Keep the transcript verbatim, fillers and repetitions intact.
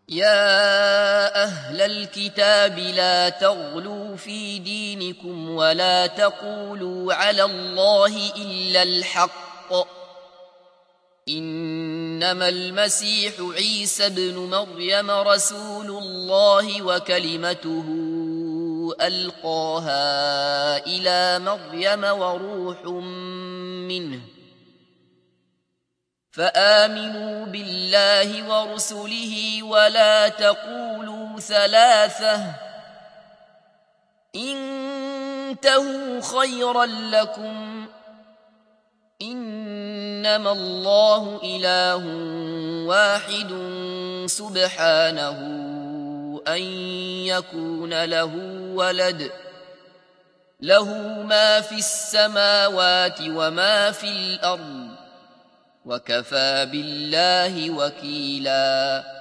يا أهل الكتاب لا تغلوا في دينكم ولا تقولوا على الله إلا الحق إنما المسيح عيسى بن مريم رسول الله وكلمته ألقاها إلى مريم وروح منه فآمنوا بالله ورسله ولا تقولوا ثلاثة انتهوا خيرا لكم إنما الله إله واحد سبحانه أن يكون له ولد له ما في السماوات وما في الأرض وكفى بالله وكيلا